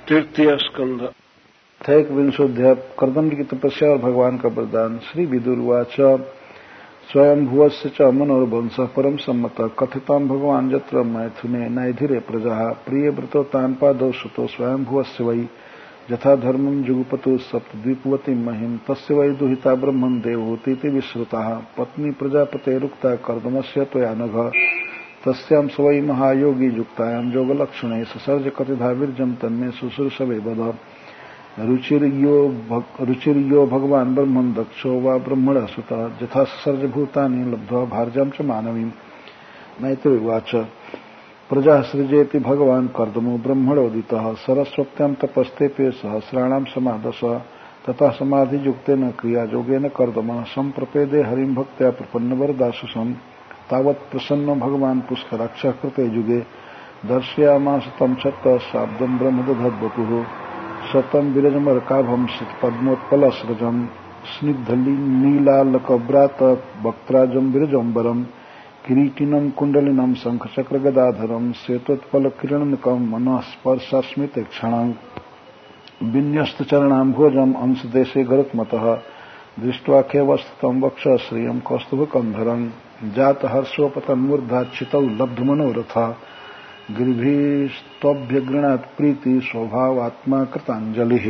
तृतीय स्कंध विंशोध्याय कर्दम की तपस्या और भगवान का वरदान। श्री विदुर्वाच स्वयंभुवस्य च मनोर्वंशः परम सम्मतः कथितां भगवान् यत्र मैथुने नैधिरे प्रजाः प्रियव्रतो तान् पादौ सुतो स्वयंभुवस्य वै यथा धर्मं जुगुपतु सप्तद्वीपवतीं महिं तस्य वै दुहिता ब्रह्मन् देवहूतीति विश्रुताः पत्नी प्रजापतेरुक्ता कर्दमस्य त्वया नघ तस्यां स वै महायोगी युक्तायां योगलक्षणे ससर्ज कतिधा वीर्यं तन्मे शुश्रूषवे वद रुचिर्यो भगवान् ब्रह्मन् दक्षो वा ब्रह्मणः सुतः यथा ससर्ज भूतानि लब्ध्वा भार्यां च मानवीम्। मैत्रेयीवाच प्रजा सृजेति भगवान् कर्दमो ब्रह्मणोदितः सरस्वत्यां तपस्तेपे सहस्राणां समादश तथा समाधियुक्तेन क्रियायोगेन कर्दमः सम्प्रपेदे हरिं भक्त्या प्रपन्नवरदाशुषम् तावत् प्रसन्नो भगवान् पुष्कराक्षः कृते युगे दर्शयामास तं छत्तः शाब्दं ब्रह्म दधद्वपुः शतं विरजमर्काभं पद्मोत्पलस्रजम् स्निग्धनीलालकव्रात वक्त्राजं विरजम्बरम् किरीटिनं कुण्डलिनं शङ्खचक्रगदाधरं श्वेतोत्पलकिरणकं मनःस्पर्शास्मितक्षणं विन्यस्तचरणाम्भोजम् अंशदेशे गरुत्मतः दृष्ट्वा खेवस्थितं वक्षश्रियं कौस्तुभकन्धरम् जातहर्षोपतन्मूर्धाच्छितौ लब्धमनोरथा गिरिभिस्त्वभ्यगृणात् प्रीति स्वभावात्मा कृताञ्जलिः।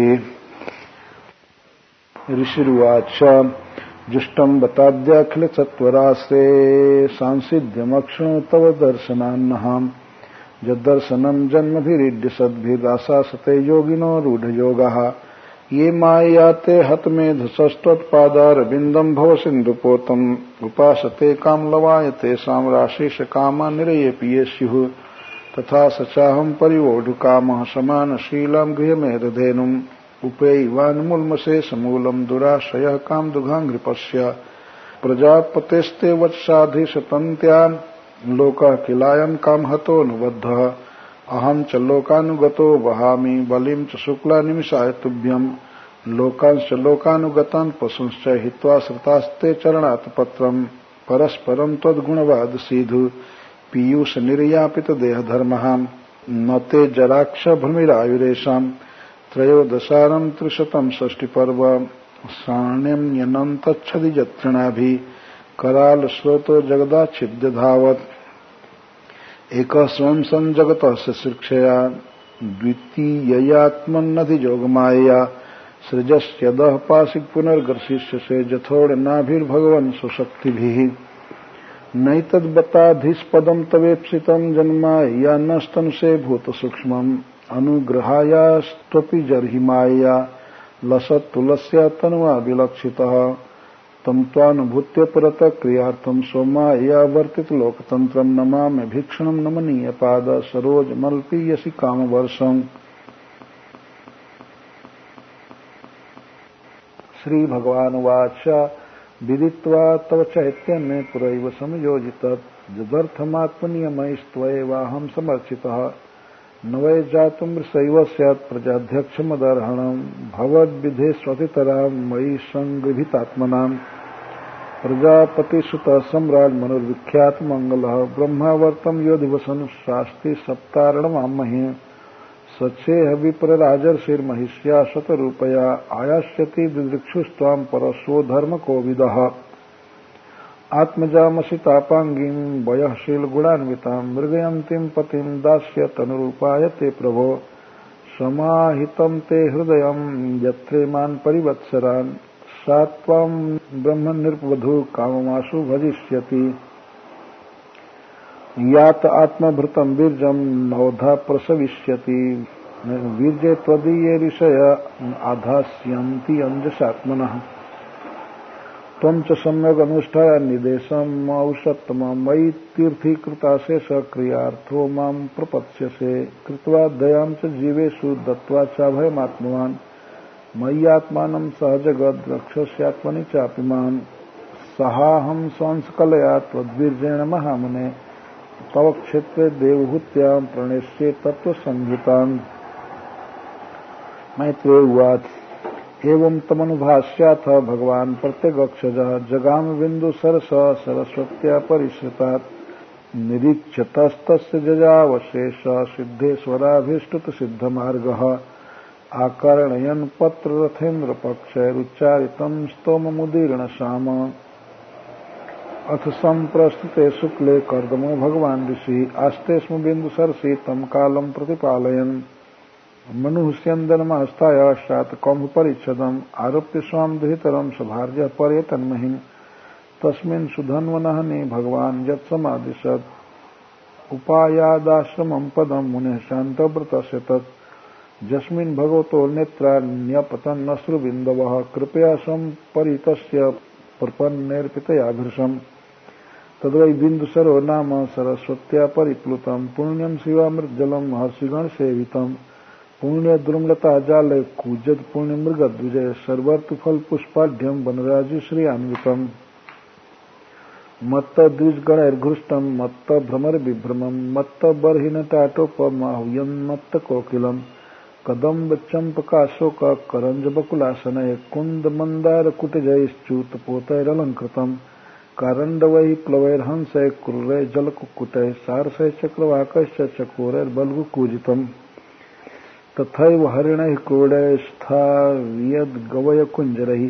ऋषिरुवाच जुष्टं बताद्याखिलसत्वराश्रे सांसिध्यमक्षणो तव दर्शनान्नहाम् यद्दर्शनं जन्मभिरीड्य सद्भिराशासते योगिनो रूढयोगाः ये मायाते हतमेधसस्त्वत्पादारविन्दं भव सिन्धुपोतम् उपासते कामलवायते साम्राशीषकामा निरयेऽपि ये स्युः तथा सचाहं परिवोढुकामः समानशीलं गृहमेधधेनुम् उपेयिवान्मूलमशेषमूलं दुराश्रयः कामदुघाङ्घ्रिपस्य प्रजापतेस्ते वत्साधिशतन्त्या लोकः किलायं कामहतोऽनुबद्धः अहं च लोकानुगतो वहामि बलिं च शुक्ला निमिषाय तुभ्यं लोकांश्च लोकानुगतान् पशुंश्च हित्वा श्रुतास्ते चरणात् पत्रम् परस्परं त्वद्गुणवाद सीधु पीयूष निर्यापित देहधर्मः न ते जराक्ष भ्रमिरायुरेषां त्रयोदशारं त्रिशतं षष्टिपर्व साण्यन्यनन्तच्छदि यत्रिणाभिः कराल स्रोतो जगदाच्छिद्य धावत् एकः स्वयं सञ्जगतः शिक्षया द्वितीययात्मन्नधियोगमायया सृजस्यदः पाशिक पुनर्गर्षिष्यसे जथोडनाभिर्भगवन् स्वशक्तिभिः नैतद्बताधिस्पदं तवेप्सितं जन्मायया नस्तनुषे भूतसूक्ष्मम् अनुग्रहायास्त्वपि जर्हि मायया लसत्तुलस्य तनुवा विलक्षितः तं त्वानुभूत्य परतः क्रियार्थं सोमाया वर्तित लोकतन्त्रं नमामि भीक्षणं नमनीय पाद सरोजमल्पीयसि कामवर्षम्। श्री भगवानुवाच विदित्वा तव चैतन्ये पुरैव समयोजितत् यदर्थमात्मनियमैस्त्वयैवाहं समर्चितः न वै जातुं वृषैव स्यात् प्रजाध्यक्षमदर्हणम् भवद्विधेष्वतितरां मयि सङ्गृहीतात्मनाम् प्रजापतिसुतः सम्राट् मनुर्विख्यात मंगलः ब्रह्मावर्तं यो दिवसन् शास्ति सप्तारणमामहे सचेह विप्रराजर्षिर्महिष्या शतरूपया आयास्यति दिदृक्षुस्त्वां परशो धर्मकोविदः आत्मजामसितापाङ्गीं वयःशीलगुणान्वितां मृगयन्तीं पतिं दास्य तनुरूपाय ते प्रभो समाहितं ते हृदयं यत्रेमान् परिवत्सरान् सा त्वां ब्रह्मनिर्वधू काममाशु भजिष्यति यात आत्मभृतं वीर्यं नवधा प्रसविष्यति वीर्ये त्वदीये ऋषय आधास्यन्ति अंजसात्मनः त्वं च सम्यगनुष्ठाय निदेशम् औषत्तमं मयि तीर्थीकृताशेष क्रियार्थो मां प्रपत्स्यसे कृत्वा दयां च जीवेषु दत्त्वा चाभयमात्मवान् मय्यात्मानं सहजगद् रक्षस्यात्मनि चापि मां सहाहं संस्कलया त्वद्वीर्येण महामुने तव क्षेत्रे देवहूत्यां प्रणेष्ये तत्त्वसंहिताम्। मैत्रेय उवाच एवं तमनुभाष्याथ भगवान् प्रत्यगक्षजः जगाम बिन्दुसरस सरस्वत्या परिश्रितात् निरीक्षतस्तस्य जजावशेष सिद्धेश्वराभीष्टुत सिद्धमार्गः आकर्णयन् पत्ररथेन्द्र पक्षैरुच्चारितं स्तोममुदीर्ण श्याम अथ संप्रस्तुते शुक्ले कर्दमो भगवान् ऋषि आस्ते स्म बिन्दुसरसि तं कालं प्रतिपालयन् मनुष्यन्दनमास्ताय शातकौमुपरिच्छदम् आरोप्य स्वां दुहितरं सभार्य पर्यतन्महिम् तस्मिन् सुधन्वनहने भगवान् यत्समादिशत् उपायादाश्रमं पदं मुनेः शान्तव्रतस्य तत् यस्मिन् भगवतो नेत्राण्यपतन्नश्रुबिन्दवः कृपया सम्परीतस्य प्रपन्नेऽर्पितयाभृशम् तद्वै बिन्दुसरो नाम सरस्वत्या परिप्लुतं पुण्यं शिवामृतजलं महर्षिगणसेवितं पुण्यद्रुमलता जालय कूजत पुण्यमृगद्विजय सर्वर्तुफलपुष्पाढ्यं वनराजश्रियान्वितम् मत्तद्विजगणैर्घृष्टं मत्तभ्रमरविभ्रमं मत्तबर्हिनटाटोपमाह्वयन् मत्तकोकिलम् कदम्बचम्पकाशोक करञ्जबकुलासनैः कुन्दमन्दारकुटजैश्च्यूतपोतैरलङ्कृतम् कारण्डवैः प्लवैर्हंसैः क्रूरैः जलकुक्कुटैः सारसैः चक्रवाकैश्च चकोरैर्बल्गुकूजितम् तथैव हरिणैः क्रोडैः स्थावियद्गवयकुञ्जरैः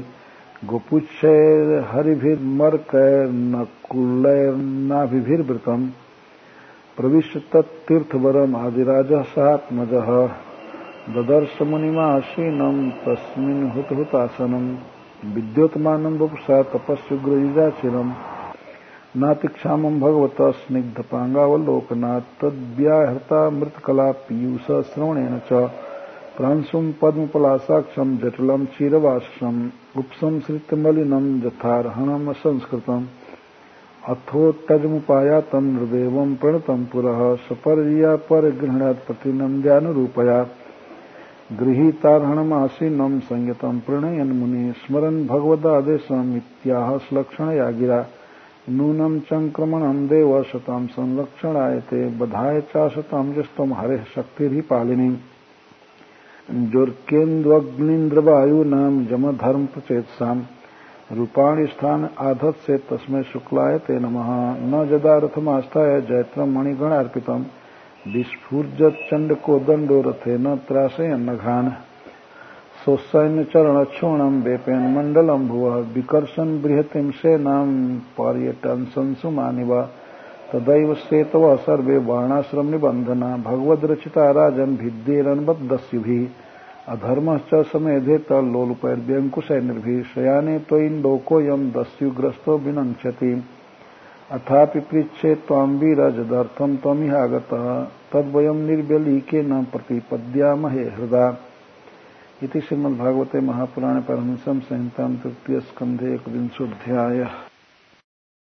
गोपुच्छैर्हरिभिर्मर्कैर्नकुलैर्नाभिभिर्वृतम् प्रविश्य तत्तीर्थवरम् आदिराजः सहात्मजः ददर्श मुनिमासीनं तस्मिन् हुतहुतासनं विद्योतमानं वपुषा तपस्युग्रयुजाचिरम् नातिक्षामं भगवतः स्निग्धपाङ्गावलोकनात् तद्व्याहृता मृतकला पीयूष श्रवणेन च प्रांशुं पद्मपलासाक्षं जटिलं क्षीरवासम् उपसंसृत्य मलिनं यथार्हणम् संस्कृतम् अथोत्तजमुपायातं नृदेवं प्रणतं पुरः सपर्या परिगृह्णात् प्रतिनन्द्यानुरूपया गृहीतार्हणमासीनं संयतं प्रणयन् मुनि स्मरन् भगवदादेशम् इत्याह श्लक्षणया गिरा नूनं चङ्क्रमणं देव शतां संरक्षणायते बधाय चाशतां यस्तं हरेः शक्तिर्हि पालिनी ज्योर्केन्द्वग्निन्द्रवायूनां यमधर्म प्रचेतसाम् रूपाणि स्थान आधत्से तस्मै शुक्लाय ते नमः न जदा रथमास्थाय जैत्रं मणिगणार्पितम् विस्फुर्जच्चण्डको दण्डो रथेन त्रासयन्नघान् सोत्सैन्यचरणक्षोणं वेपयन् मण्डलं भुवः विकर्षन् बृहतीं सेनां पर्यटन् संसुमानिव तदैव सेतवः सर्वे वर्णाश्रमनिबन्धना भगवद्रचिता राजन् भिद्येरन्बद्धस्युभिः अधर्मश्च समेधेत लोलुपैर्व्यङ्कुशैर्निर्भिः शयाने त्वयि लोकोऽयं दस्युग्रस्तो विनङ्क्षति अथापि पृच्छे त्वां वीरजदर्थं त्वमिहागतः तद्वयं निर्व्यलीकेन प्रतिपद्यामहे हृदा इति श्रीमद्भागवते महापुराणे पारमहंस्यां संहितां तृतीयस्कन्धे 21 अध्यायः।